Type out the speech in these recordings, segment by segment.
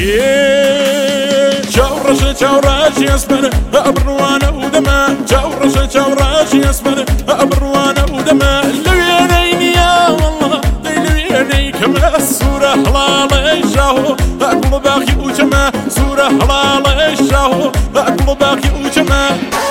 چاوڕەشە چاوڕاشی ئەسمەر ئەبڕوانە و دەمە چاوڕەشە چاوڕاشی ئەسمەر ئەبڕوانە و دەمە لە وێنەی نییە وەڵڵا دەی لە وێنەی کەمە سوورە هەڵاڵەی شاهۆ ئەگوڵ باقی و چەمە سوورە هەڵاڵەی شاهۆ ئەگوڵ باقی و چەمە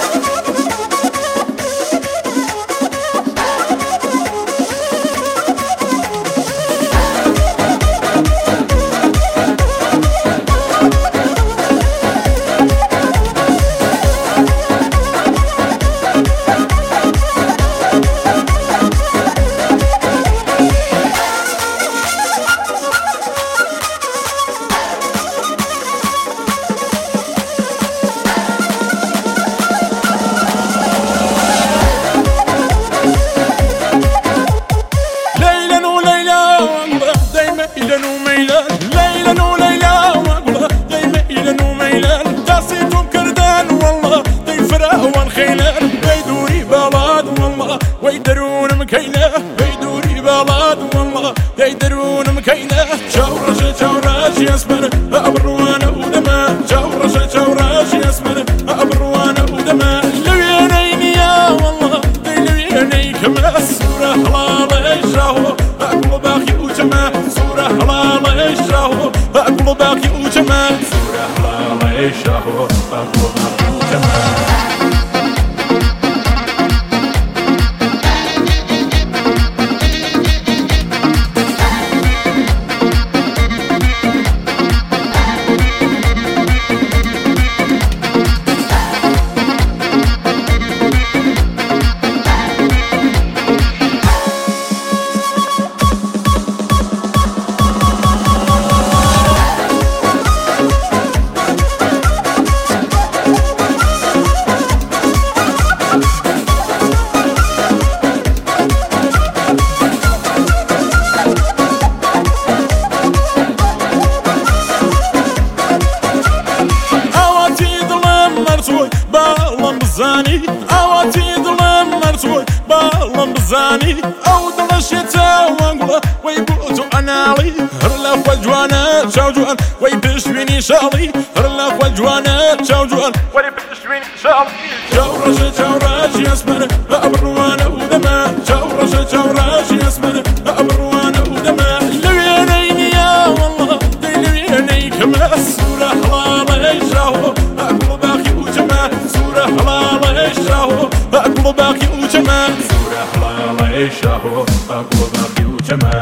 چاوڕەشە چاوڕاشی ئەسمەر ئەبڕوانە و دەمە چاوڕەشە چاوڕاشی ئەسمەر ئەبڕوانە و دەمە لە وێنەی نییە وەڵڵا دەی لە وێنەی کەمە سوورە هەڵاڵەی شاهۆ ئەگوڵ باقی و چەمە سوورە هەڵاڵەی شاهۆ ئەگوڵ باقی و چەمە سوورە هەڵاڵەی شاهۆ ئەگوڵ باقی و چەمە ئاواتی دڵم مەرجۆی باڵم بزانی ئەو دڵەشێتە وەنگوڵە وەی بۆ تۆ ئەناڵی هەر لە خوا جوانە چاوجوان وەی پشتوێنی شاڵی هەر لە خوا جوانە چاوجوان وەی پشتوێنی شاڵی چاوڕەشە چاوڕاشی ئەسمەر ئەبڕوانە و دەمە چاوڕەشە چاوڕاشی ئەسمەر ئەبڕوانە و دەمە لە وێنەی نییە وەڵڵا دەی لە وێنەی کەمە سوورە هەڵاڵەی شاهۆ ئەگوڵ باقی و چەمە سوورە هەڵاڵەی شاهۆ ئەگوڵ باقی و چەمە سوورە هەڵاڵەی شاهۆ ئەگوڵ باقی و چەمە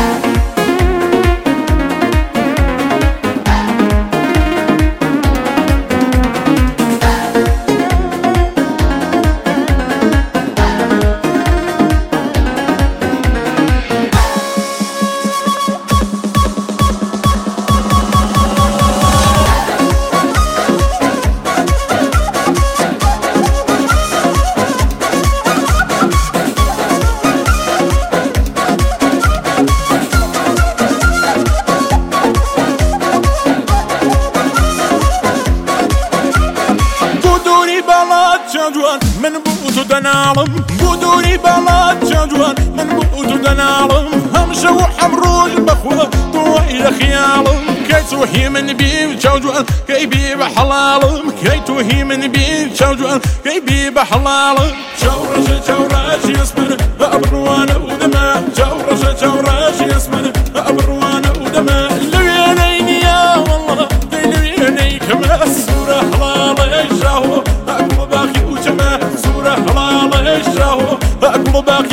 جوان من بوتو دنالم بودوري بلاد جوان من بوتو دنالم همشة وحمروج بخوة طويل خيالم كي توهي من بيب جوان كي بيب حلالم كي توهي من بيب جوان كي بيب حلالم جورشة جوراشي اسمر أبروانة ودماء جورشة جوراشي اسمر أبروانة ودماء لوينيني يا والله دي لويني كما السورة حلالة شاهو أقوى باقي وجماء سورة حلالة شاهو أقوى باقي